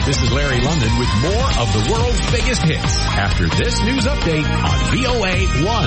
This is Larry London with more of the world's biggest hits after this news update on VOA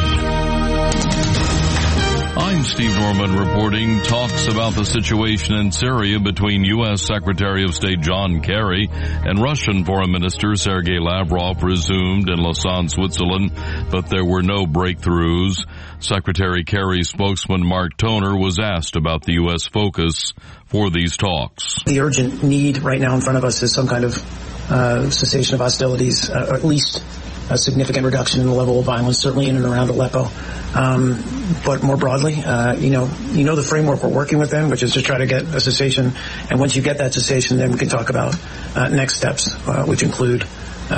1. I'm Steve Norman reporting. Talks about the situation in Syria between U.S. Secretary of State John Kerry and Russian Foreign Minister Sergei Lavrov resumed in Lausanne, Switzerland, but there were no breakthroughs. Secretary Kerry's spokesman Mark Toner was asked about the U.S. focus for these talks. The urgent need right now in front of us is some kind of cessation of hostilities, or at least a significant reduction in the level of violence, certainly in and around Aleppo. But more broadly, you know the framework we're working within, which is to try to get a cessation. And once you get that cessation, then we can talk about next steps, which include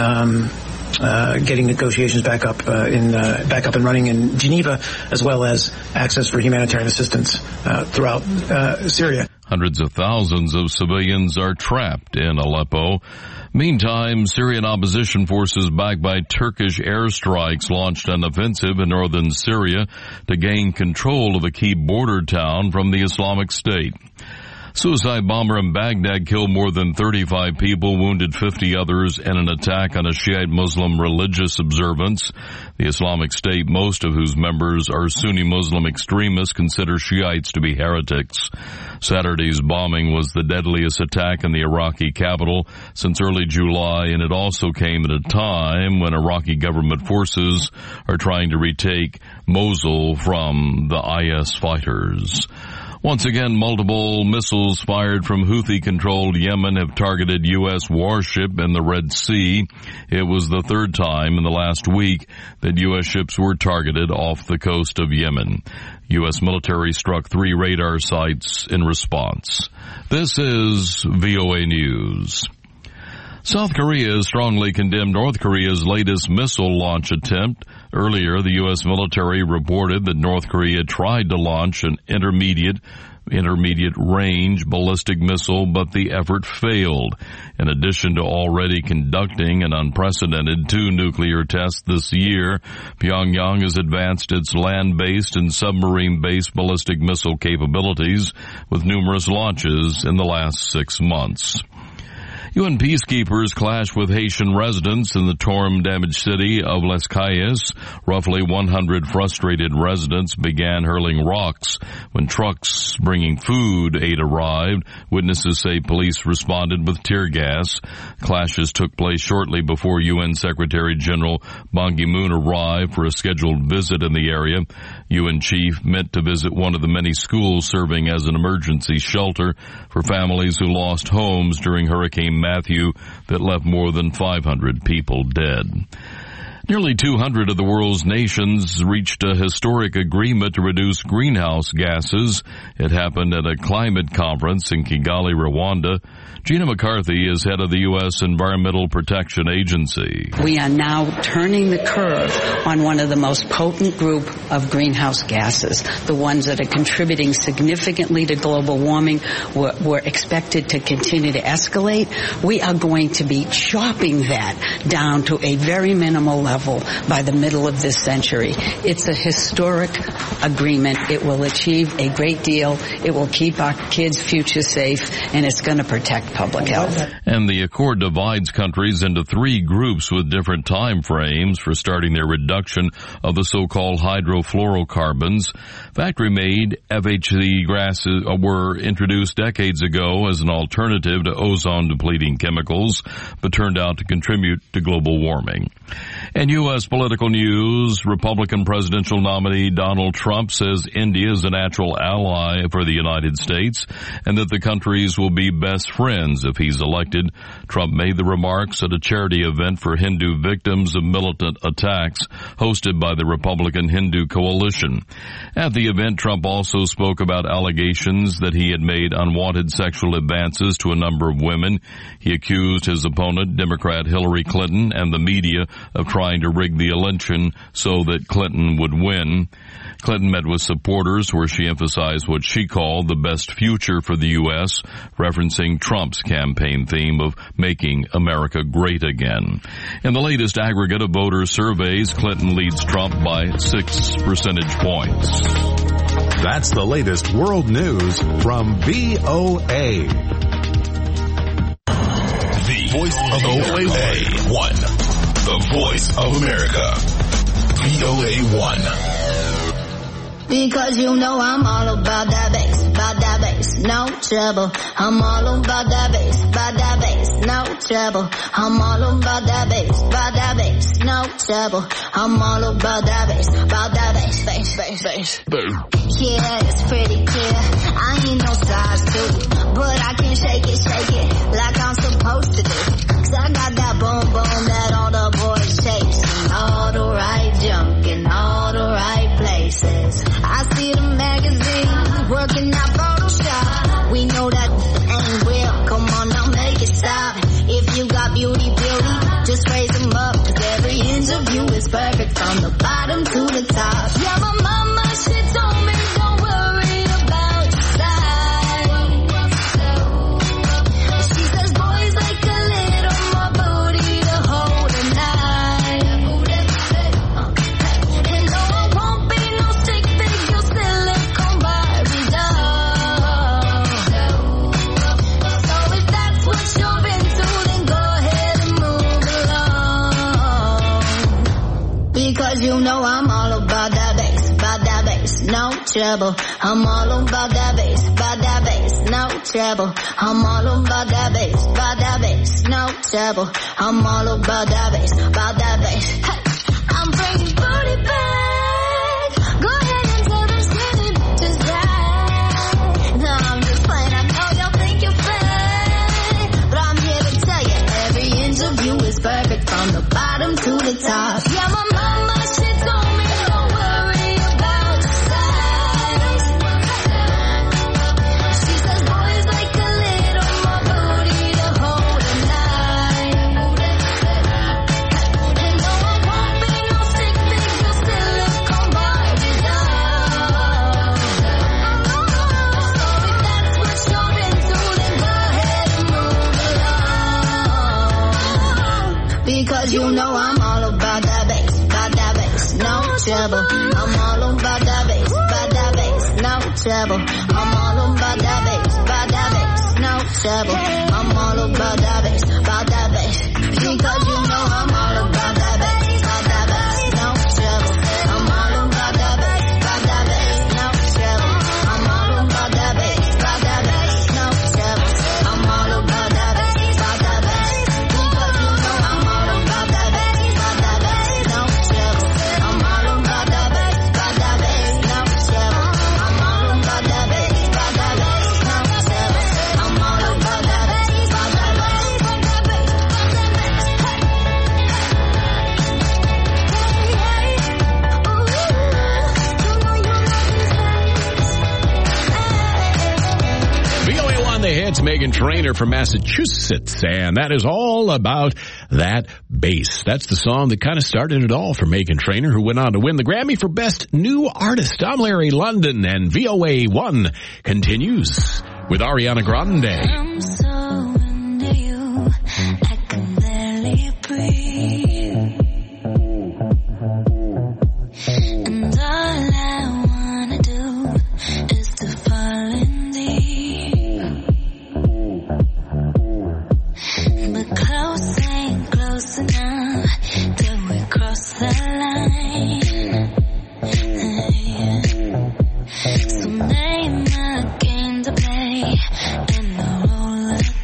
getting negotiations back up and running in Geneva, as well as access for humanitarian assistance throughout Syria. Hundreds of thousands of civilians are trapped in Aleppo. Meantime, Syrian opposition forces backed by Turkish airstrikes launched an offensive in northern Syria to gain control of a key border town from the Islamic State. Suicide bomber in Baghdad killed more than 35 people, wounded 50 others in an attack on a Shiite Muslim religious observance. The Islamic State, most of whose members are Sunni Muslim extremists, consider Shiites to be heretics. Saturday's bombing was the deadliest attack in the Iraqi capital since early July, and it also came at a time when Iraqi government forces are trying to retake Mosul from the IS fighters. Once again, multiple missiles fired from Houthi-controlled Yemen have targeted U.S. warship in the Red Sea. It was the third time in the last week that U.S. ships were targeted off the coast of Yemen. U.S. military struck 3 radar sites in response. This is VOA News. South Korea strongly condemned North Korea's latest missile launch attempt. Earlier, the U.S. military reported that North Korea tried to launch an intermediate range ballistic missile, but the effort failed. In addition to already conducting an unprecedented 2 nuclear tests this year, Pyongyang has advanced its land-based and submarine-based ballistic missile capabilities with numerous launches in the last 6 months. UN peacekeepers clashed with Haitian residents in the storm-damaged city of Les Cayes. Roughly 100 frustrated residents began hurling rocks when trucks bringing food aid arrived. Witnesses say police responded with tear gas. Clashes took place shortly before UN Secretary General Ban Ki-moon arrived for a scheduled visit in the area. UN chief meant to visit one of the many schools serving as an emergency shelter for families who lost homes during Hurricane Matthew that left more than 500 people dead. Nearly 200 of the world's nations reached a historic agreement to reduce greenhouse gases. It happened at a climate conference in Kigali, Rwanda. Gina McCarthy is head of the U.S. Environmental Protection Agency. We are now turning the curve on one of the most potent group of greenhouse gases, the ones that are contributing significantly to global warming. We're expected to continue to escalate. We are going to be chopping that down to a very minimal level by the middle of this century. It's a historic agreement. It will achieve a great deal. It will keep our kids' future safe, and it's going to protect public health. And the accord divides countries into 3 groups with different time frames for starting their reduction of the so-called hydrofluorocarbons. Factory-made FHC gases were introduced decades ago as an alternative to ozone-depleting chemicals, but turned out to contribute to global warming. In U.S. political news, Republican presidential nominee Donald Trump says India is a natural ally for the United States and that the countries will be best friends if he's elected. Trump made the remarks at a charity event for Hindu victims of militant attacks hosted by the Republican Hindu Coalition. At the event, Trump also spoke about allegations that he had made unwanted sexual advances to a number of women. He accused his opponent, Democrat Hillary Clinton, and the media of trying to rig the election so that Clinton would win. Clinton met with supporters where she emphasized what she called the best future for the U.S., referencing Trump's campaign theme of making America great again. In the latest aggregate of voter surveys, Clinton leads Trump by 6 percentage points. That's the latest world news from VOA. The The voice of VOA1. The voice of America. VOA1. Because you know I'm all about that bass, no trouble. I'm all about that bass, no trouble. I'm all about that bass, no trouble. I'm all about that bass, bass. Yeah, it's pretty clear. I ain't no size 2, but I can shake it like I'm supposed to do. 'Cause I got that boom that all the boys chase, and all the right junk in all the right places. I see the magazines working out Photoshop. We know that ain't real. Come on now, make it stop. If you got beauty, just raise them up. 'Cause every inch of you is perfect from the bottom to the top. Yeah, my mama, she told me don't worry about your size. She says boys like a little more booty to hold at night. And no, I won't be no stick figure silicone Barbie doll. So if that's what you're into, then go ahead and move along. Because you know I'm all about that bass, no trouble. I'm all about that bass, no trouble. I'm all about that bass, no trouble. I'm all about that bass, Hey, I'm bringing booty back. Go ahead and tell them skinny bitches that. No, I'm just playing. I know y'all think you're fake, but I'm here to tell you every inch of you is perfect from the bottom to the top. Yeah, my mama, she told me don't worry about your size. She says boys like a little more booty to hold at night. And no, I won't be no stick figure silicone Barbie doll. So if that's what you're into, then go ahead and move along. Because you know I'm all about that bass, no trouble. I'm all about that bass, no trouble. I'm all about that bass, no trouble. I'm all about that bass, because you know I'm all about that bass, no trouble. I'm all about that bass, no trouble. I'm all about that bass, no trouble. I'm all about that bass, because you know I'm all about that bass, no trouble. I'm all about that bass, no trouble. I'm all about that bass, no trouble. I'm all about that bass, VOA1 The Hits, Meghan Trainor from Massachusetts, and that is all about that bass. That's the song that kind of started it all for Meghan Trainor, who went on to win the Grammy for Best New Artist. I'm Larry London, and VOA1 continues with Ariana Grande. I'm so into you, I can barely breathe. And all I wanna do is to fall in deep. But close ain't close enough till we cross the line. So name a game to play in the roller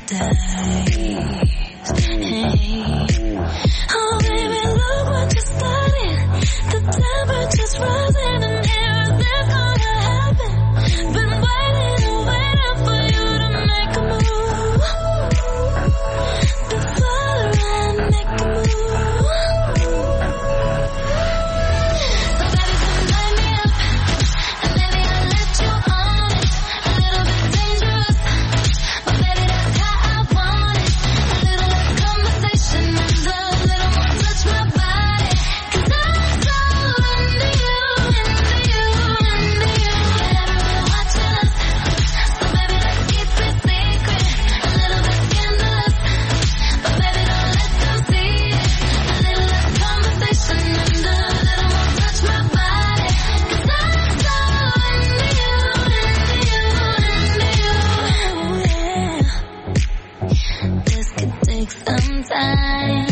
some time.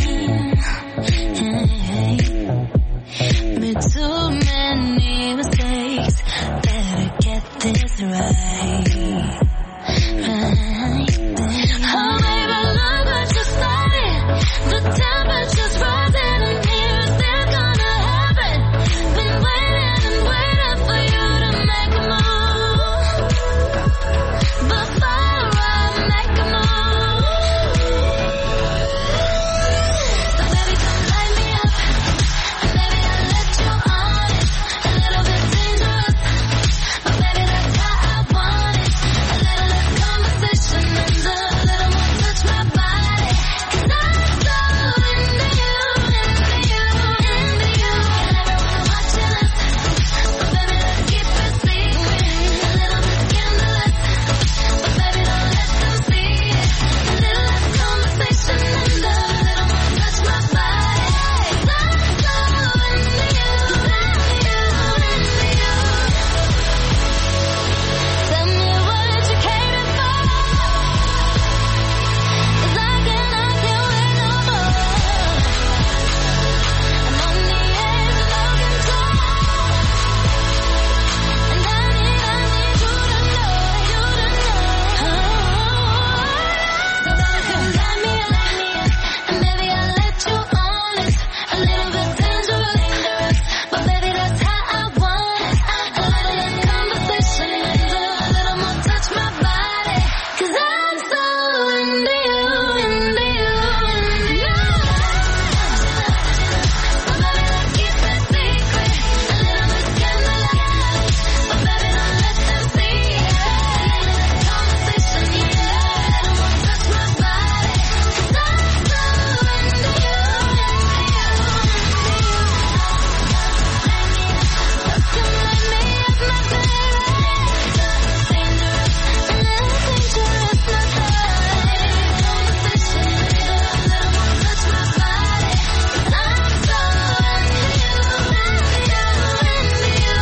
Made too many mistakes. Better get this right. Oh baby, look what you started. The temperature's rising and here is this gonna happen. Been waiting and waiting for you to make a move. Before I make a move. So baby, come light me up. And baby, I'll let you on it. A little bit dangerous, but baby, that's how I want it. A little less conversation and a little more touch my body. 'Cause I'm so into you, into you, into you. And everyone watching us, so baby, let's keep it secret. A little bit scandalous, but baby, don't let them see it. A little less conversation and a little more touch my body. 'Cause I'm so into you, into you, into you. Tell me what you came in for. 'Cause I can't wait no more. I'm on the edge of no control. And I need you to know, you to know. So baby, come light me up. And baby, I'll let you on it. A little bit dangerous, but baby, that's how I want it. A little less conversation and a little more touch my body. 'Cause I'm so into you, into you, into you. So baby, let's keep it secret. A little bit scandalous, but baby, don't let them see it. A little less conversation, yeah. A little more touch my body. 'Cause I'm so into you, into you, Come light me up, my baby. Dangerous, a little dangerous, my baby. Conversation, a little more touch my body. 'Cause I'm so into you, into you,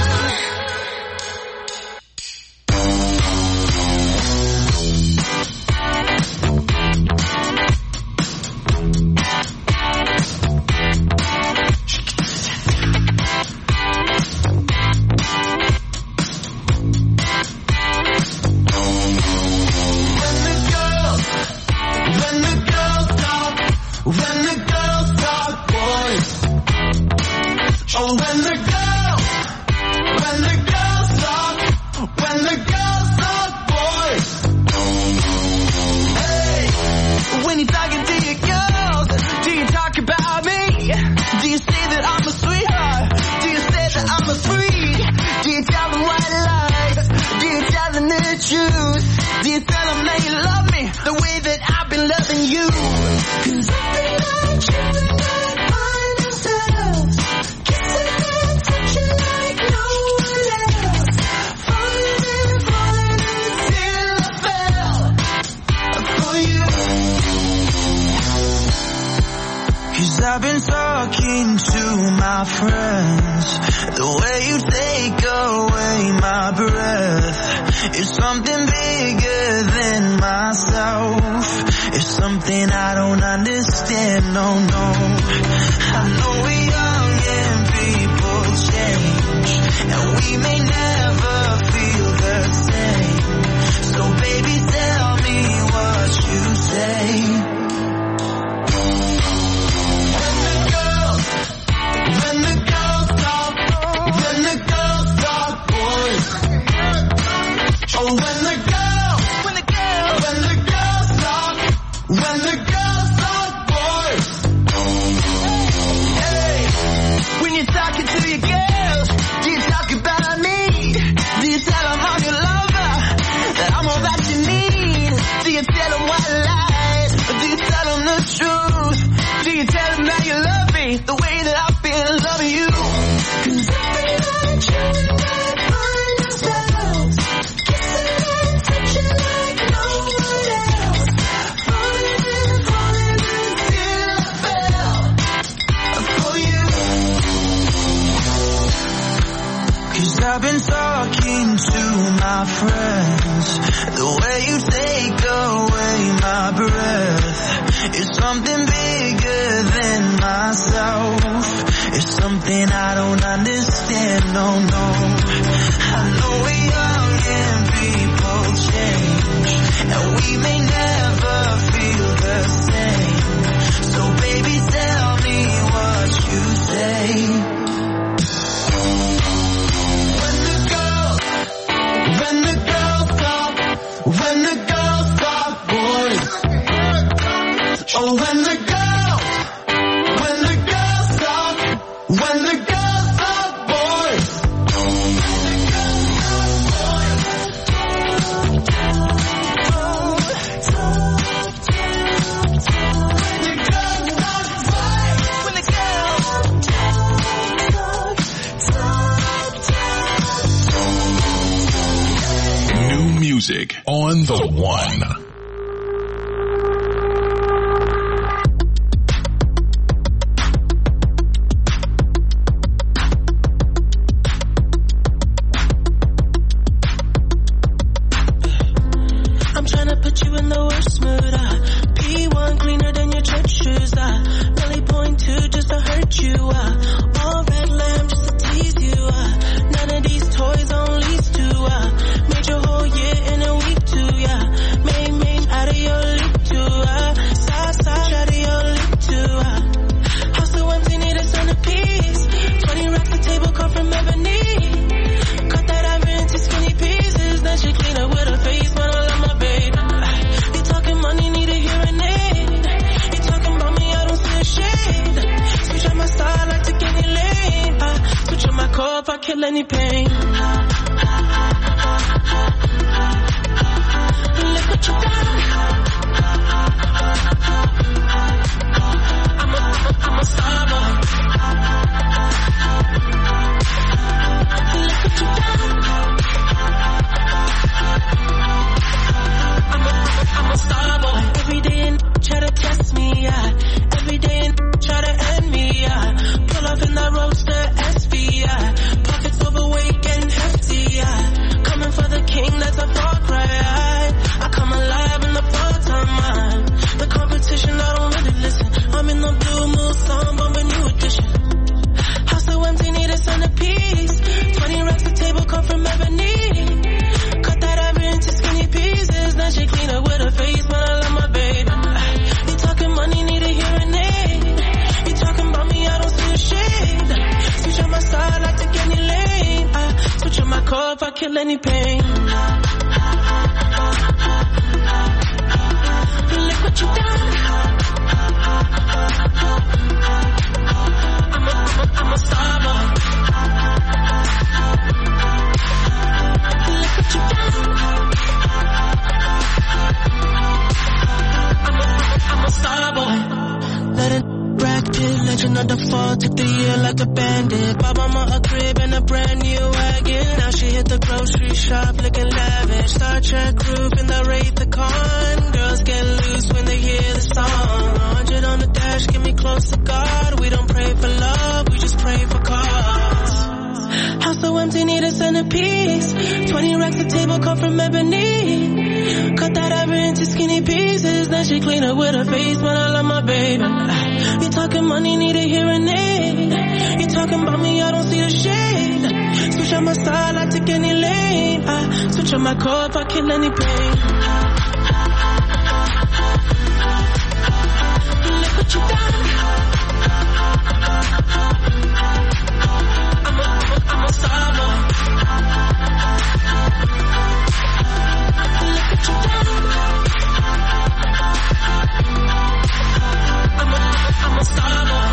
When you're talking to your girls, do you talk about me? Do you say that I'm a sweetheart? Do you say that I'm a freak? Do you tell them what I like? Do you tell them the truth? Do you tell them that you love me the way that I've been loving you? 'Cause every night you and I find ourselves kissing and touching like no one else. Falling until I fell for you. 'Cause I've been talking to my friends. The way you take away my breath is something bigger than myself. It's something I don't understand, no, no. I know we're young and people change, and we may never feel the same. So baby, tell me what you say. When the girls talk, boys. Oh, when the girls talk, boys. Hey, when you're talking to your girls, do you talk about me? Do you tell them I'm your lover, that I'm all that you need? Do you tell them white lies, or do you tell them the truth? Do you tell them that you love me the way that I've been loving you? 'Cause every night you and I find ourselves kissing and touching like no one else. Falling until I fell for you. 'Cause I've been talking to my friends. The way you take away my breath is something then I don't understand, no. I know we're young and people change, and we may never feel the same. So baby, tell me what you say. When the girls talk, boys. Oh, when the girls talk, boys. New music on the one. I'm tryna put you in the worst mood. P1 cleaner than your church shoes. Really point to just to hurt you. All red lamb just to tease you. None of these toys on lease to. Made your whole year in a week too. Main out of your league too. Side out of your league too. House so empty, need a centerpiece. 20 racks of table cut from ebony. Cut that ivory into skinny pieces. Then she clean up with her face, but I love my baby. You talking money, need a hearing aid. You talking about me, I don't see a shade. Switch up my style, I take any lane. Switch up my core if I kill any pain. Look what you done. I'm a star boy. Look what you done. I'm a star boy. Every day and try to test me, Every day and try to end me, Pull up in the roadster SV, Pockets overweight and hefty, Coming for the king, that's a far cry. I come alive in the part-time. The competition, I don't really listen. I'm in the blue moon song, bumping new edition. House so empty, need a centerpiece. 20 racks of table cut from ebony. Cut that ivory into skinny pieces. Then she clean up with her face, but I love my baby. You talking money, need a hearing aid. You talking about me, I don't see a shade. Switch on my side, I take any lane. Switch on my core if I kill any pain. Look what you done. I'm a star boy. Look what you done. I'm a star boy. Let it bracket, legend of the fall. Took the year like a bandit. Bought mama a crib and a brand new wagon. Now she hit the grocery shop looking lavish. Star Trek roof in the Wraith the Con. Girls get loose when they hear the song. 100 on the dash, get me close to God. We don't pray for love, we just pray for cause. House so empty, need a centerpiece. 20 racks of table cut from ebony. Cut that ivory into skinny pieces. Then she clean up with her face, but I love my baby. You talking money, need a hearing aid. You talking about me, I don't see a shade. Switch on my style, I take any lane. Switch on my core if I kill any pain. Look what you done. I'm a star boy. Look what you done. I'm a star boy.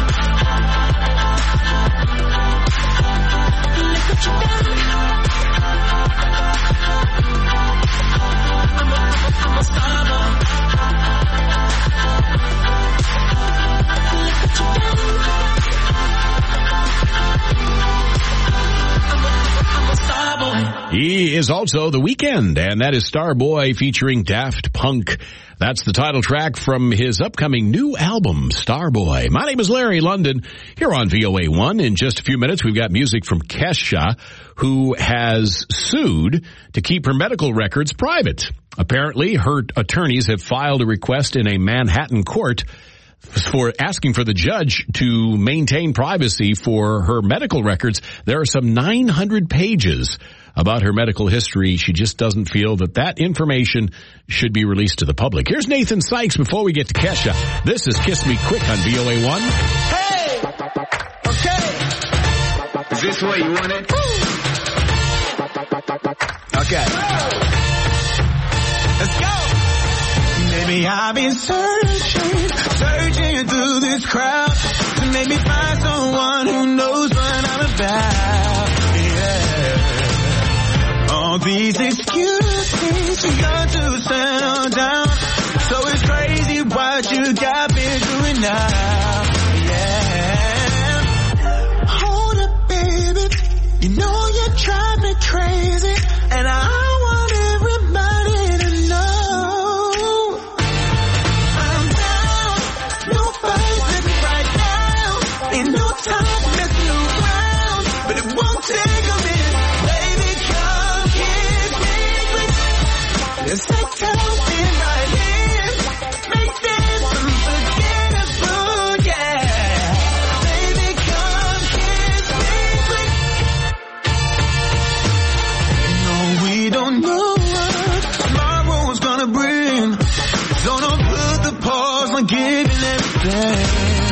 Look what you done. I'm a star boy. Look what you done. I'm a star boy. He is also The Weeknd, and that is Starboy featuring Daft Punk. That's the title track from his upcoming new album, Starboy. My name is Larry London, here on VOA1. In just a few minutes, we've got music from Kesha, who has sued to keep her medical records private. Apparently, her attorneys have filed a request in a Manhattan court for asking for the judge to maintain privacy for her medical records. There are some 900 pages about her medical history. She just doesn't feel that information should be released to the public. Here's Nathan Sykes before we get to Kesha. This is Kiss Me Quick on VOA1. Hey! Okay. Is this what you wanted? Okay. Let's go! Maybe I've been searching through this crowd to maybe find someone who knows what I'm about. Yeah. All these excuses, you got to settle down. So it's crazy what you got me doing now. Yeah. Hold up, baby. You know you drive me crazy, and I want everybody to know. Ain't no time messing around, but it won't take a minute. Baby, come kiss me quick. Let's take something right here. Make this unforgettable, yeah. Baby, come kiss me quick. No, we don't know what tomorrow's gonna bring. So don't put the pause on giving everything.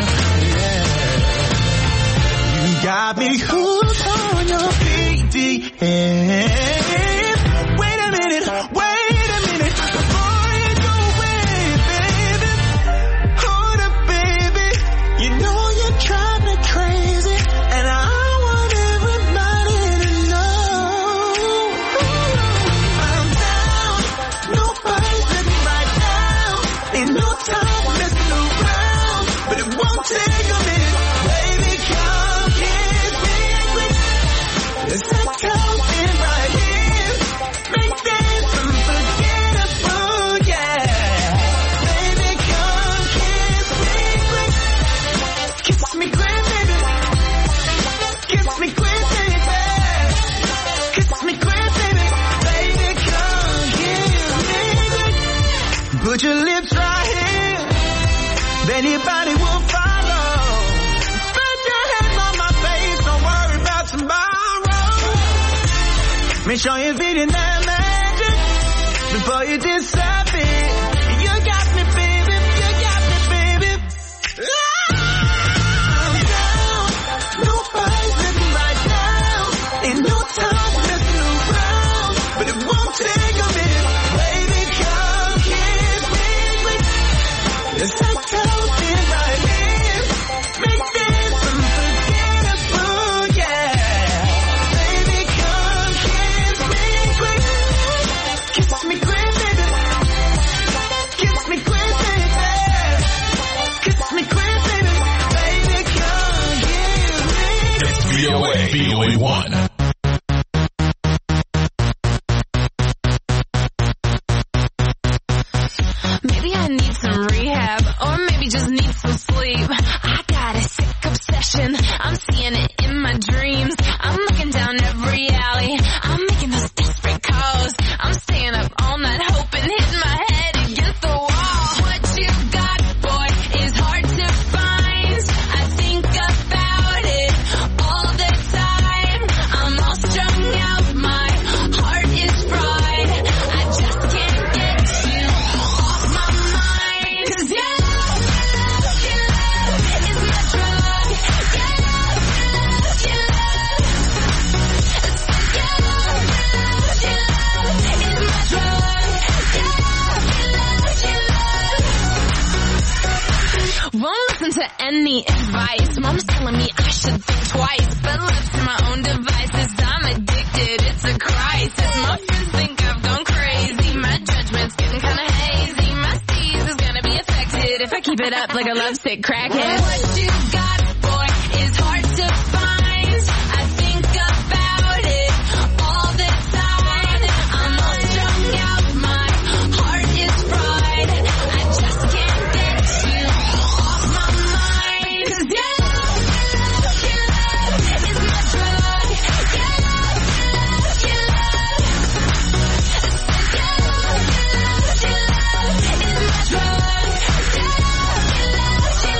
Got me hooked on your BDM. Wait a minute, before you go away, baby. Hold up, baby. You know you drive me crazy, and I want everybody to know. I'm down, nobody's with me right now. Ain't no time messing around, but it won't take a minute. Baby, come kiss me quick. Let's take something right here. Make this unforgettable, yeah. Baby, come kiss me quick. Kiss me quick, baby. Kiss me quick, baby. Kiss me quick, baby. Baby, come kiss me quick. Put your lips right here. Then your body will follow. Make sure you're feeling that magic before you disappear. You got me, baby. You got me, baby. I'm down. Nobody's living right now. Ain't no time messing around, but it won't take a minute. Baby, come kiss me quick. Let's take something right here. Make this unforgettable, yeah. VOA1. Maybe I need some rehab, or maybe just need some sleep. I got a sick obsession, I'm seeing it in my dreams. I'm looking down every alley, I'm making those desperate calls. I'm staying up all night hoping, hitting my head against the wall. What you got, boy, is hard to find. I think about it all the time. I'm all strung out, my heart is fried. I just can't get you off my mind. 'Cause your love is my drug. Your love is my drug. Won't listen to any advice. Mom's telling me I should think twice, but left to my own devices, I'm addicted. It's a crisis. My friends think I've gone crazy. My judgment's getting kinda hazy. My steez is gonna be affected if I keep it up like a lovesick crackhead. What you got, boy, is hard to find. I think about it all the time. I'm all strung out, my heart is fried. I just can't get you off my mind. 'Cause your love is my drug. Your love is my drug.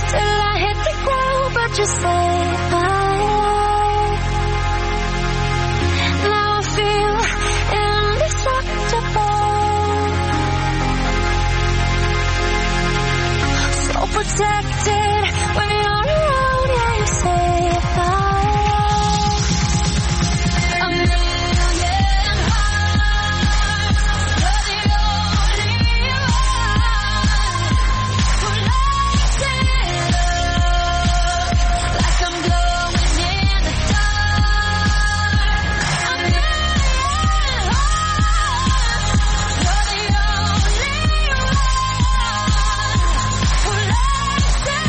till I hit the ground, but you saved my life. Now I feel indestructible, so protected when you're around. Yeah, you saved my life. A million hearts, you're the only one who lights it up like I'm glowing in the dark. A million hearts, you're the only one who lights it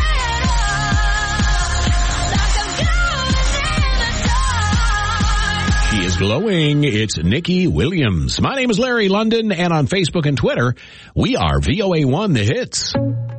up like I'm glowing in the dark. She is glowing. It's Nikki Williams. My name is Larry London, and on Facebook and Twitter, we are VOA1 The Hits.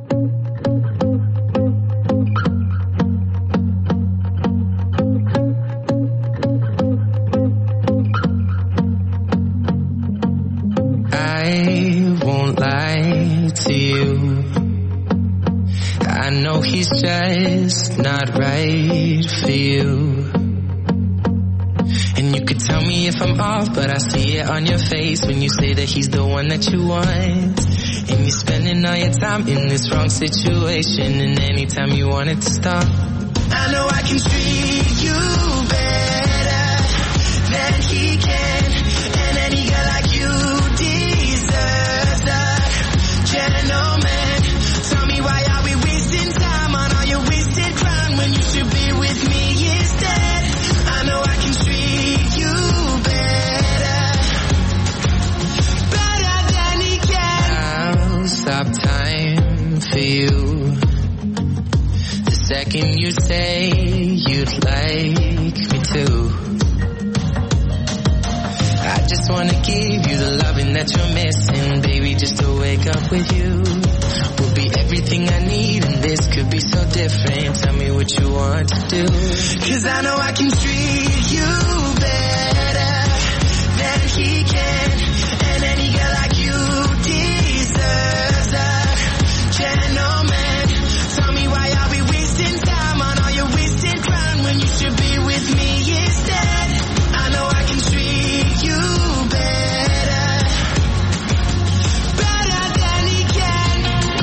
I won't lie to you. I know he's just not right for you. And you could tell me if I'm off, but I see it on your face when you say that he's the one that you want. And you're spending all your time in this wrong situation, and anytime you want it to stop, I know I can treat you better than he can. And any girl like you deserves a gentleman. Tell me, why are we wasting time on all your wasted crime when you should be with me instead? I know I can treat you better than he can. I'll stop time for you the second you say you'd like me to. I just wanna give you the loving that you're missing, baby. Just to wake up with you will be everything I need, and this could be so different. Tell me what you want to do, 'cause I know I can treat you better than he can. And any girl like you deserves a gentleman. Tell me, why are we wasting time on all your wasted crime when you should be with me instead? I know I can treat you better than he can.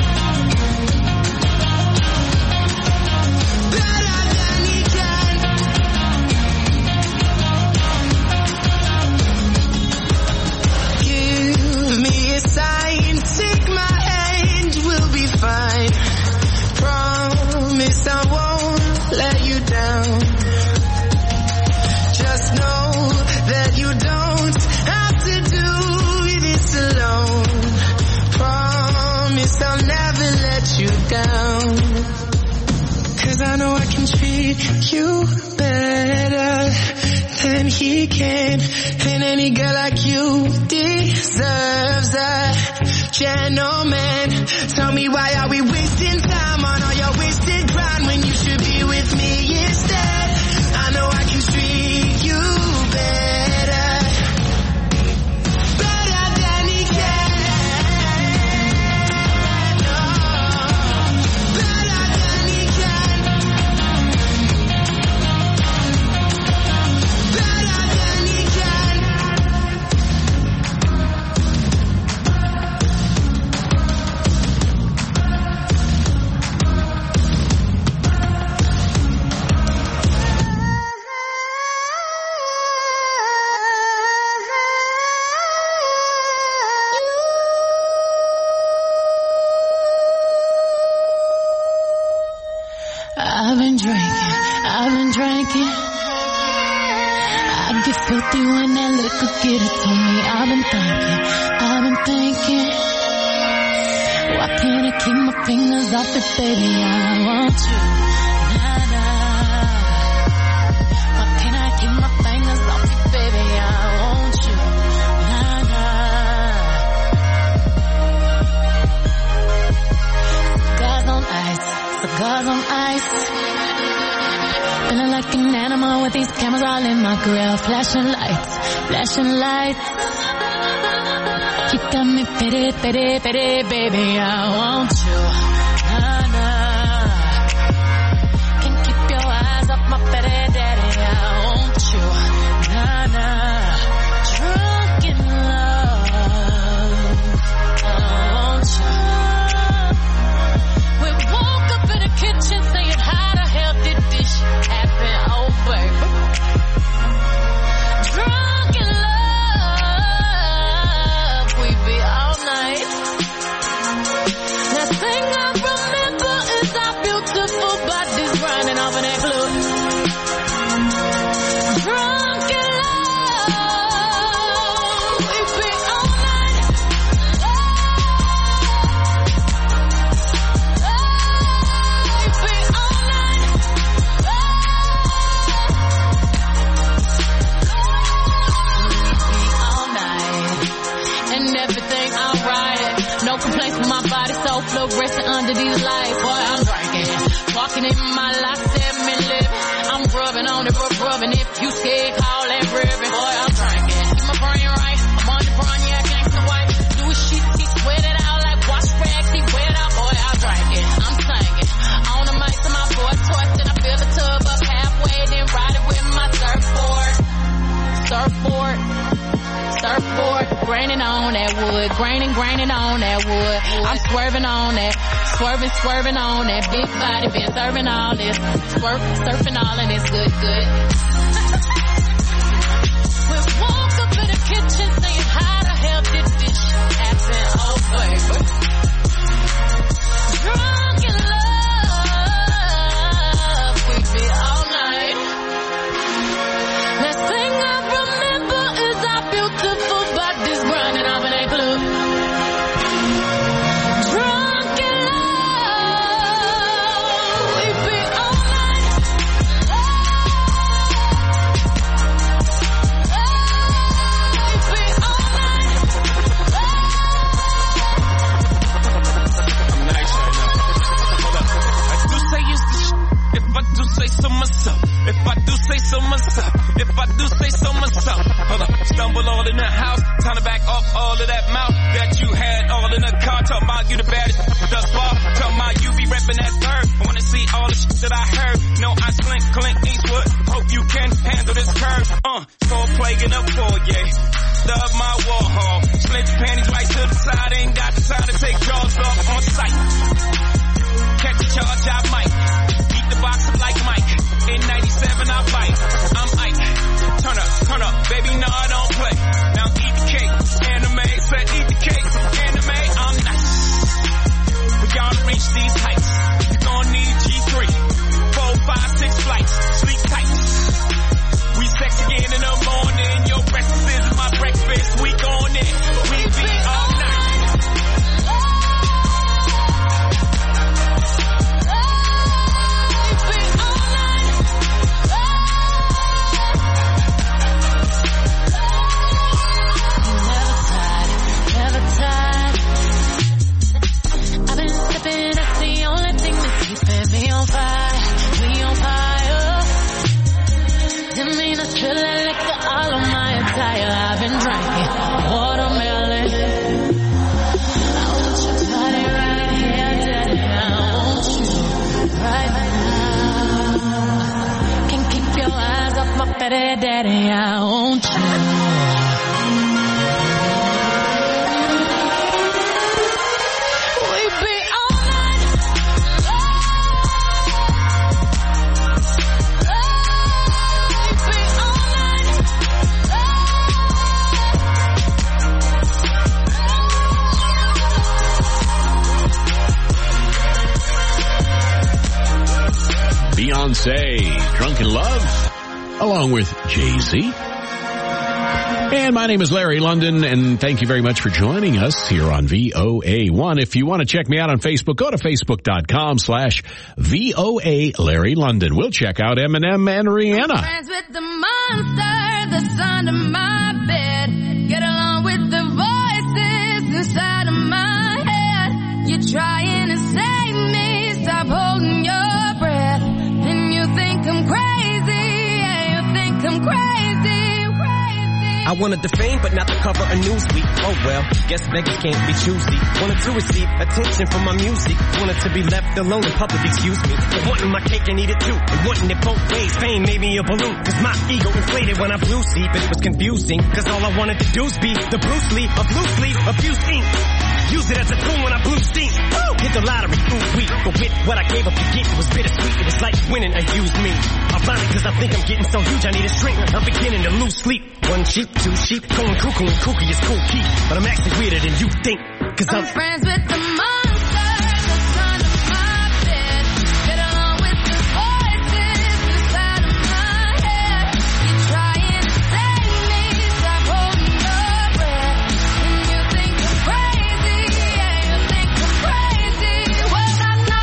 Better than he can. Give me a sign, take my hand, we'll be fine. Promise I won't let you down. Just know that you don't have to do this alone. Promise I'll never let you down. 'Cause I know I can treat you better than he can. And any girl like you deserves a gentleman. Tell me, why are we wasting time on all your wasted grind when you should be with me instead? I know I can treat you better than he can. Better than he can. Better than he can. I've been drinking. I get filthy when that liquor get it to me. I've been thinking. Why can't I keep my fingers off it, baby? I want you. Nah, nah. Why can't I keep my fingers off it, baby? I want you. Nah, nah. Cigars on ice. Feeling like an animal with these cameras all in my grill. Flashing lights. You got me pity, baby, I want you. Nah, nah. love resting under these lights. Boy, I'm drinking. Walking in my life, 7-Eleven. I'm rubbing on it, rubbing. If you scared, call that ribbon. Boy, I'm drinking. Keep my brain right. I'm on the brown, yeah, gangsta white. Do a shit, he sweat it out like wash rags. He wet out, boy, I'm drinking. I'm singing. On the mic to my boy, twisting. I fill the tub up halfway, then ride it with my surfboard. Surfboard, graining on that wood, graining on that wood. I'm swerving on that, swerving on that big body, been serving all this, surfing all and it's good. We walk up in the kitchen saying how the hell did this shit happen? Oh baby, drunk in love, we be all night. Last thing I remember is our beautiful bodies grinding up in a club. Drunk in love, we be all night. We be all night. I'm nice right now. Hold up. I do say you if I do say so myself. If I do say so myself. If I do say so myself. Hold up. Stumble all in the house. Time to back off all of that mouth that you had all in the car. Talking about you the baddest thus far. Talking about you be repping that third. I wanna see all the shit that I heard. No, I Clint Eastwood. Hope you can handle this curve. Soul plaguing up for ya. Stub my Warhol. Slid your panties right to the side. Ain't got the time to take jaws off on sight. Catch a charge, I might. Beat the box up like Mike. In 97, I bite. I'm Ike. Turn up, baby, no, I don't play. Now eat the cake. Anime, said eat the cake. Anime, I'm nice. We gotta reach these heights. You're gonna need G3. 4, 5, 6 flights. Sleep tight. We sex again in the morning. Your breakfast is my breakfast. We going in. We be all night. I've been drinking watermelon. I want your body right here, daddy. I want you right now. Can't keep your eyes off my fatty daddy. I want you. We be all night. We be all night. Beyonce, Drunk in Love, along with Jay-Z. And my name is Larry London, and thank you very much for joining us here on VOA1. If you want to check me out on Facebook, go to facebook.com/VOA Larry London. We'll check out Eminem and Rihanna. Friends with the monster that's under my bed. Get along with the voices inside of my head. You're trying to save me, stop holding your breath. And you think I'm crazy, yeah, you think I'm crazy. I wanted the fame, but not the cover of Newsweek. Oh well, guess beggars can't be choosy. Wanted to receive attention from my music. Wanted to be left alone in public, excuse me. But wanting my cake and eat it too. And wanting it both ways. Fame made me a balloon. Cause my ego inflated when I blew sleep. And it was confusing. Cause all I wanted to do was be the Bruce Lee of loose leaf abuse ink. Use it as a tool when I blew steam. Woo! Hit the lottery, ooh wee. But with what I gave up to get, it was bittersweet. It was like winning a used me. Ironic cause I think I'm getting so huge I need a shrink. I'm beginning to lose sleep. One sheep, two sheep, going cuckoo and kooky is cool key. But I'm actually weirder than you think. Cause I'm friends with the monster that's under my bed. Get along with the voices inside of my head. You're trying to save me, stop holding your breath. And you think I'm crazy, yeah, you think I'm crazy. Well, that's not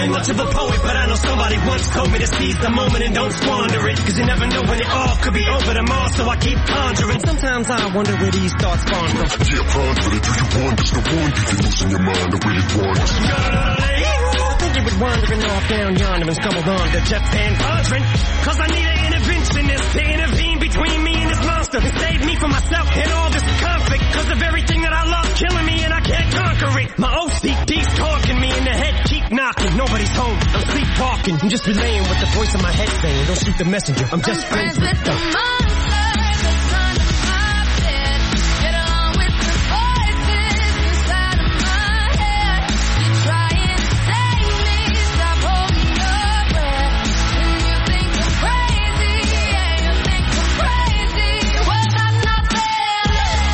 ain't much of a poet, but I know somebody once told me to seize the moment and don't squander it. Cause you never know when it all could be over tomorrow, so I keep conjuring. Sometimes I wonder where these thoughts spawn from. Yeah, ponder it. Do you want? There's no one you can lose in your mind the way it wants. I think you was wandering off down yonder and stumbled on to Jeff Van Vondren. Cause I need an interventionist to intervene between me and this monster and save me from myself and all this conflict. Cause of everything that I love killing me and I can't conquer it. My OCD's talking me in the head, keep knocking. Nobody's home, I'm sleepwalking. I'm just relaying what the voice in my head saying. Don't shoot the messenger, I'm just friends with the monster that's under my bed. Get along with the voices inside of my head. You're trying to save me, stop holding your breath. And you think I'm crazy, yeah, you think I'm crazy. Well, that's not fair.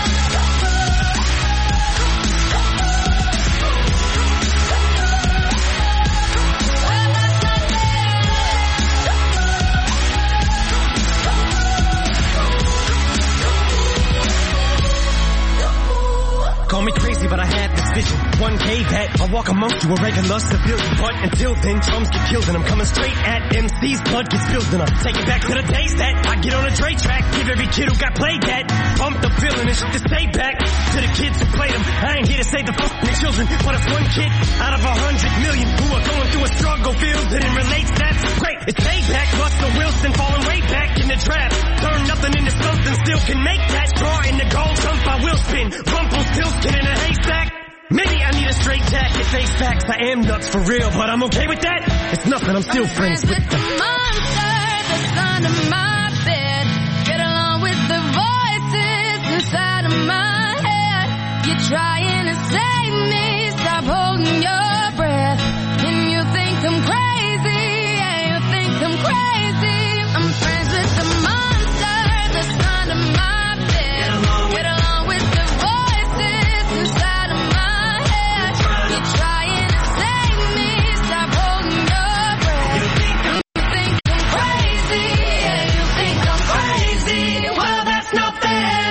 Call me crazy, but I had this vision. 1K that I'll walk amongst you, a regular civilian. But until then, drums get killed and I'm coming straight at MC's blood gets spilled and I'm taking back to the days that I get on a Dre track. Give every kid who got played that bump the feeling and shit to say back to the kids who played them. I ain't here to save the fucking children, but if one kid out of 100 million who are going through a struggle feels it and relates, that's great. It's payback. Russell Wilson falling way back in the draft. Turn nothing into something, still can make that. Draw in the gold, jump I will spin. Rumpelstiltskin in a haystack. Maybe I need a straight jacket, face facts. I am nuts for real, but I'm okay with that. It's nothing, I'm still friends with the monster that's under my bed. Get along with the voices inside of my head. You're trying to save me, stop holding your breath. And you think I'm crazy, yeah, you think I'm crazy. I'm friends with the monster that's under my bed. Get along with the voices inside of my head. You're trying to save me, stop holding your breath. You think I'm crazy, yeah, you think I'm crazy. Well, that's not fair.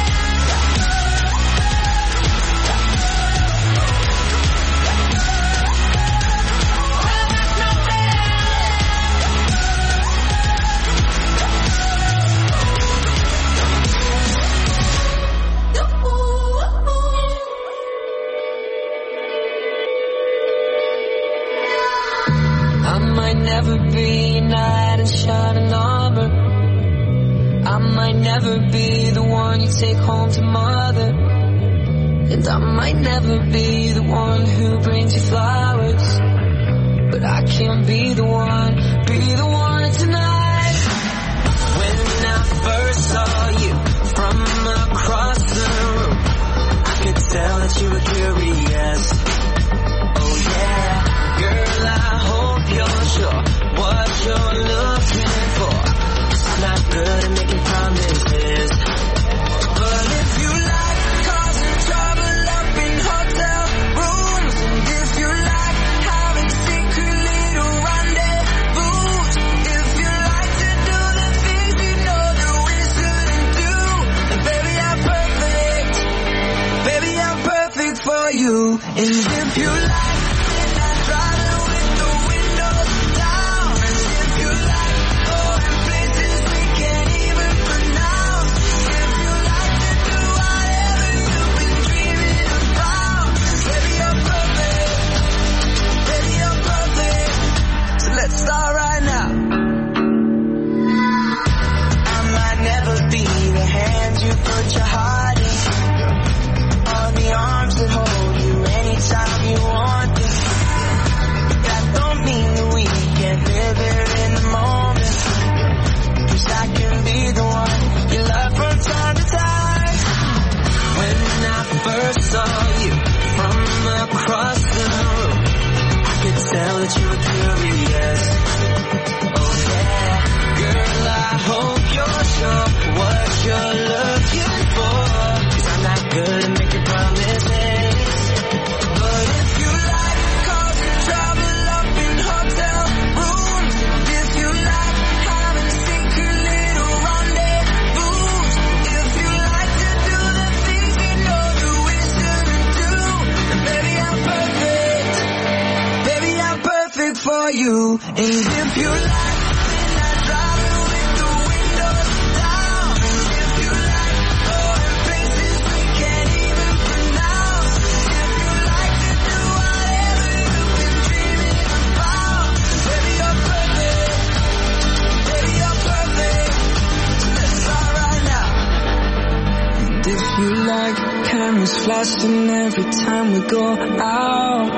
I might never be a knight in shining armor. I might never be the one you take home to mother. And I might never be the one who brings you flowers. But I can be the one tonight. When I first saw you from across the room, I could tell that you were curious. Oh yeah. Girl, I hope you're sure what you're looking for. 'Cause I'm not good at making promises. But if you like causing trouble up in hotel rooms, and if you like having secret little rendezvous, if you like to do the things you know that we shouldn't do, then baby, I'm perfect. Baby, I'm perfect for you. And if you like start right now. I might never be the hand you put your heart in, or the arms that hold you anytime you want it. That don't mean that we can't live it in the moment. 'Cause I can be the one you love from time to time. When I first saw you from across the room, I could tell that you were curious. Oh yeah, girl, I hope you're sure what you're looking for. 'Cause I'm not good at making promises. But if you like causing trouble up in hotel rooms, and if you like having secret little rendezvous, if you like to do the things you know that we shouldn't do, then baby, I'm perfect. you. And if you like, then I drive it with the windows down. And if you like, going places we can't even pronounce. If you like to do whatever you've been dreaming about. Baby, you're perfect. Baby, you're perfect. Let's start right now. And if you like, cameras flashing every time we go out.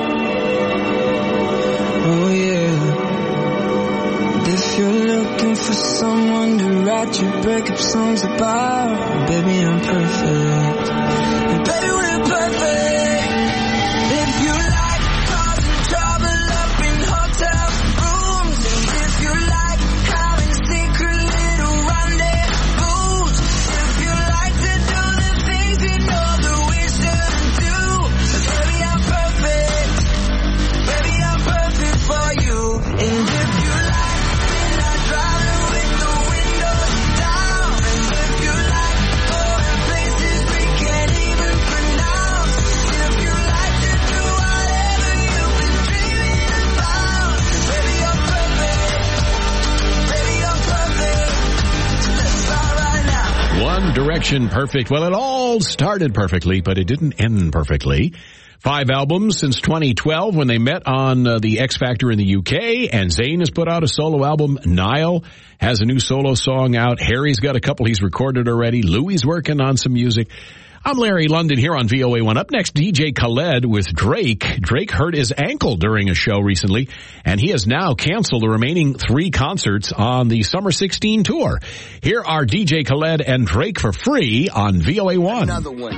Oh yeah. And if you're looking for someone to write your breakup songs about, baby, I'm perfect. And baby, we're perfect. If you like causing trouble up in hotel rooms, and if you like having secret little rendezvous, if you like to do the things you know that we shouldn't do, baby, I'm perfect. Baby, I'm perfect for you. And if you like, then I drive it with the windows down. And if you like, going places we can't even pronounce. If you like to do whatever you've been dreaming about, baby, you're perfect. Baby, you're perfect. Let's start right now. One Direction perfect. Well, it all started perfectly, but it didn't end perfectly. 5 albums since 2012 when they met on the X Factor in the UK, and Zayn has put out a solo album. Niall has a new solo song out. Harry's got a couple he's recorded already. Louis working on some music. I'm Larry London here on VOA1. Up next, DJ Khaled with Drake. Drake hurt his ankle during a show recently, and he has now canceled the remaining 3 concerts on the Summer 16 tour. Here are DJ Khaled and Drake for free on VOA1. Another one.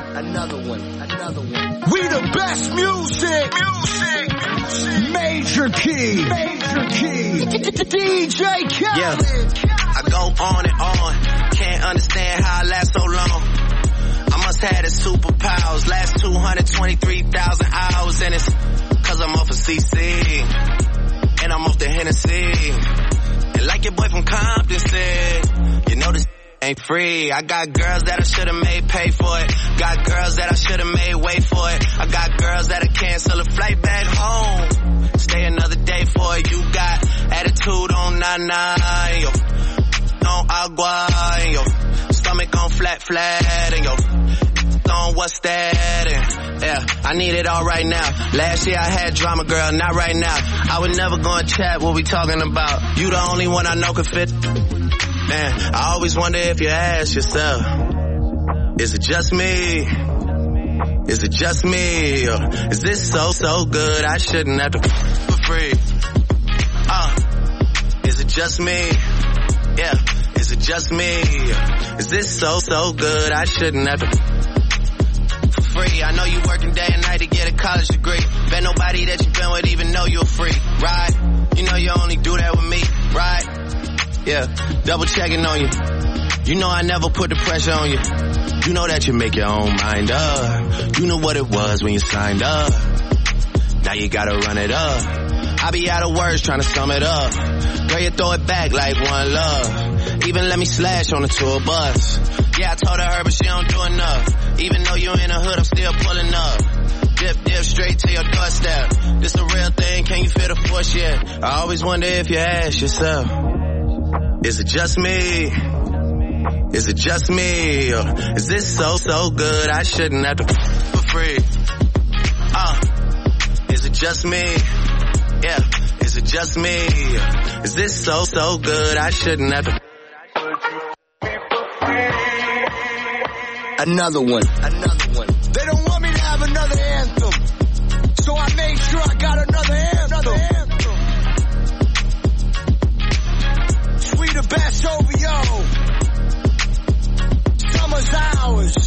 We the best music. Major key. DJ Khaled. Yeah, I go on and on. Can't understand how I last so long. I must have the superpowers. Last 223,000 hours, and it's cause I'm off of CC. And I'm off the Hennessy. And like your boy from Compton said, you know this ain't free. I got girls that I should've made pay for it. Got girls that I should've made wait for it. I got girls that'll cancel a flight back home. Stay another day for it. You got attitude on nana, and your on agua, and your stomach on flat, and your on what's that, and yeah, I need it all right now. Last year I had drama, girl, not right now. I would never go and chat what we talking about. You the only one I know could fit. Man, I always wonder if you ask yourself, is it just me? Is it just me? Or is this so good I shouldn't have to for free? Is it just me? Yeah, is it just me? Is this so good I shouldn't have to for free? I know you working day and night to get a college degree. Bet nobody that you been with even know you're free, right? You know you only do that with me, right? Yeah, double checking on you. You know I never put the pressure on you. You know that you make your own mind up. You know what it was when you signed up. Now you gotta run it up. I be out of words trying to sum it up. Girl, you throw it back like one love. Even let me slash on the tour bus. Yeah, I told her, but she don't do enough. Even though you in the hood, I'm still pulling up. Dip straight to your doorstep. This a real thing, can you feel the force yet? I always wonder if you ask yourself, is it just me? Is it just me? Or is this so good I shouldn't have to for free? Is it just me? Yeah, is it just me? Is this so good I shouldn't have to? Another one. They don't want me to have another anthem, so I made sure I got another anthem. We the best OVO. Summer's ours.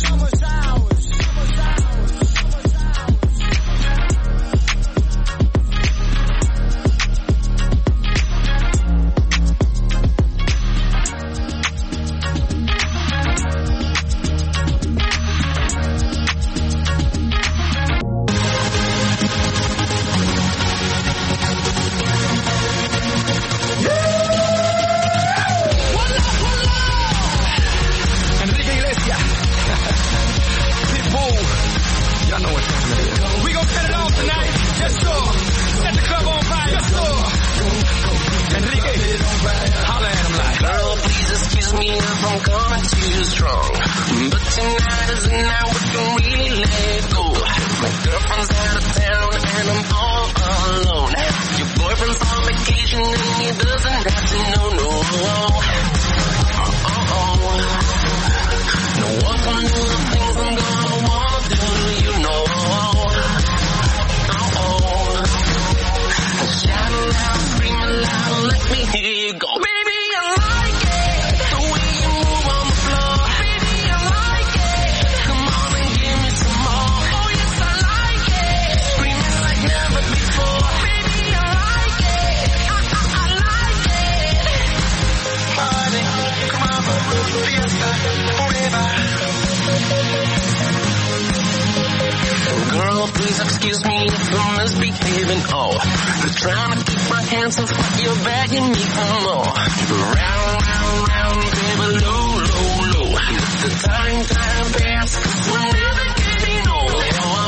excuse me if I'm misbehaving. Oh, just trying to keep my hands off, but you're begging me for more. Round, round, round, baby, low, low, low. Let the time pass, 'cause we're never getting old.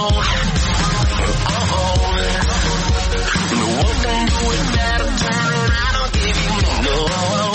No one can do it better. Turn around, I'll give you more.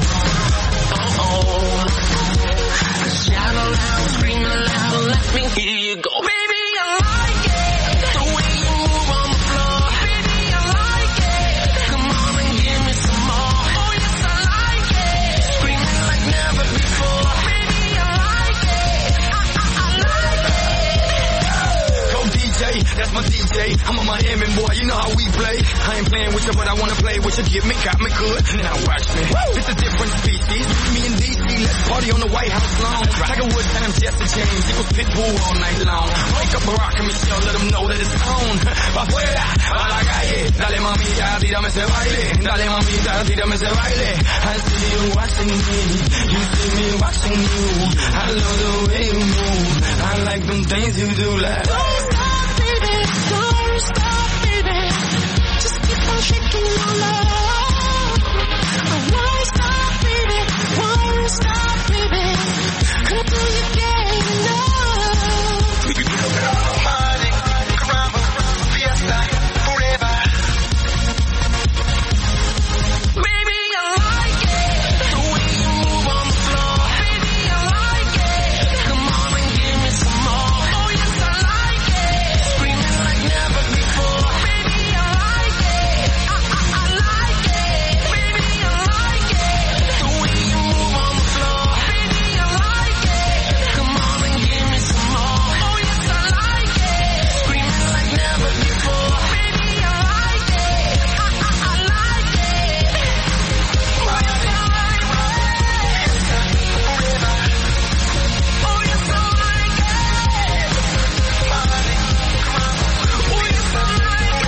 Shout aloud, scream aloud, let me hear you go. Baby, I like it, the way you move on the floor. Baby, I like it, come on and give me some more. Oh yes, I like it, screaming like never before. Baby, I like it, I like it. Go DJ, that's my DJ, I'm a Miami boy, you know how we play. I ain't playing with you, but I wanna play with you. Give me, got me good, now watch me. It's a different species, me and DC, let's party on the White House lawn. Tiger Woods times Jesse James, it was Pitbull all night long. Wake up Barack and Michelle, let them know that it's on. Pa' afuera, a la calle, dale mamita, tírame ese baile. Dale mamita, tírame ese baile. I see you watching me, you see me watching you. I love the way you move, I like them things you do like. Don't stop, baby, don't stop, baby. Just keep on shaking your love. I won't stop, baby, won't stop, baby. Until you get enough. Party, caramba, fiesta, forever. Baby, I like it, the way you move on the floor. Baby, I like it, Come on and give me some more. oh yes, I like it. Screaming like never before. Baby, I like it, I like it. Baby, I like it, The way you move on the floor. baby, I like it. Come on and give me some more. Oh yes, I like it. Screaming like never before. Baby, I like it, I like it. Oh yes, I like it. Oh yes, I like it. Oh yes, I like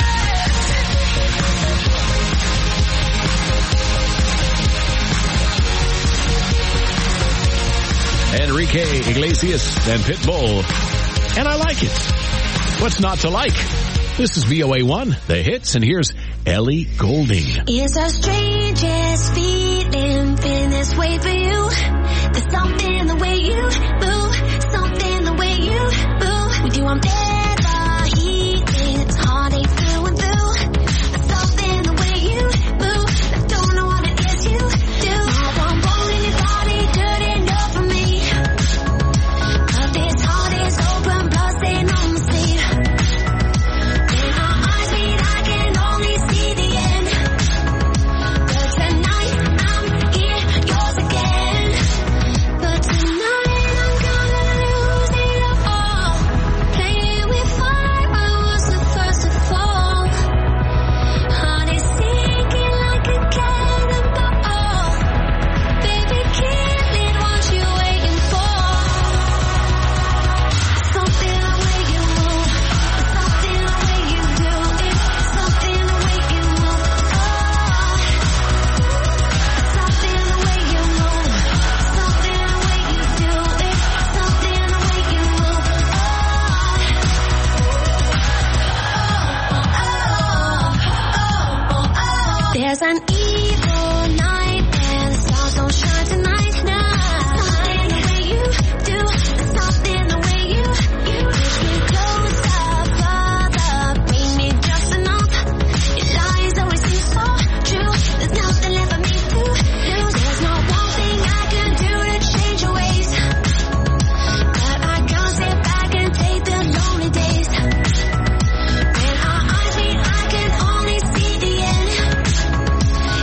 Enrique Iglesias and Pitbull. And I like it. What's not to like? This is VOA1, the hits, and here's Ellie Goulding. It's the strangest feeling this way for you. There's something the way you move, something the way you move. With you I'm never heating, it's heartache through and through. There's something the way you move, I don't know what it is you do. Now I'm rolling your body, good enough for me. But this heart is open, blood stain on my sleeve. When our eyes meet, I can only see the end. But tonight I'm here, yours again. But tonight I'm gonna lose it all. Playing with fire, I was the first to fall. Heart is sinking like a cannonball. Baby, kill it, what you waiting for? Something the way you move, something the way you do it, something the way you move. Something the way you move, something the way you do it, something the way you move. There's an evil night and the stars don't shine tonight. Now something the way you do, something the way you push me closer, further, bring me just enough. Your lies always seem so true. There's nothing left for me to lose. There's not one thing I can do to change your ways, but I can't sit back and take the lonely days. When our eyes meet, I can only see the end.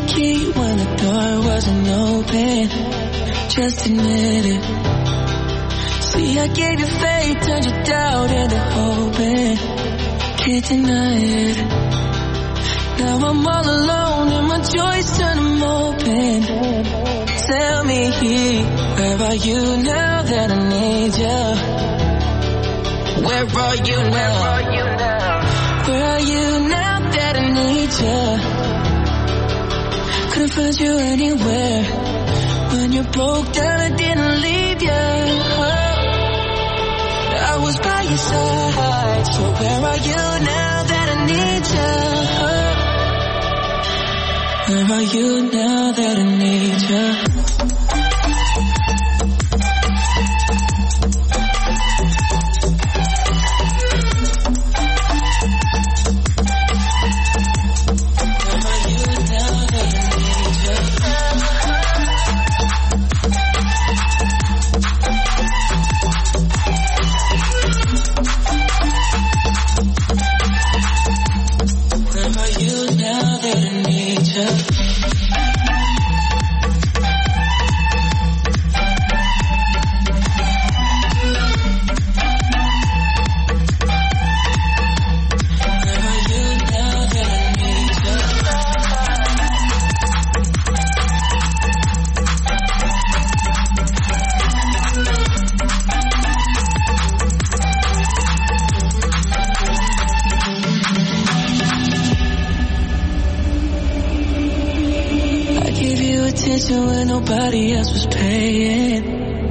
key when the door wasn't open. Just admit it. See, I gave you faith, turned your doubt into hoping. Can't deny it. Now I'm all alone and my joys turn them open. Tell me, where are you now that I need you? Where are you now? Where are you now that I need you? Couldn't find you anywhere. When you broke down, I didn't leave you. I was by your side. So where are you now that I need you? Where are you now that I need you? When nobody else was paying.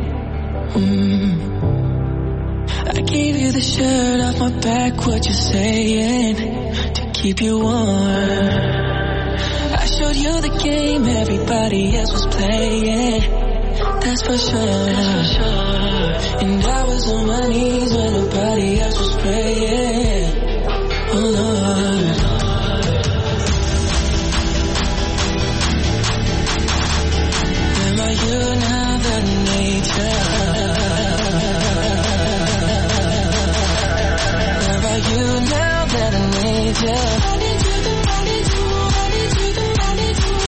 I gave you the shirt off my back, what you saying, to keep you warm. I showed you the game everybody else was playing. That's for sure. And I was on my knees when nobody else was praying. Oh Lord.